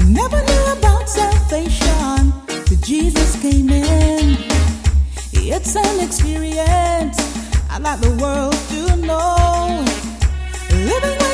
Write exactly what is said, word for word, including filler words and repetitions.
Never knew about salvation till Jesus came in. It's an experience I'd like the world to know. Living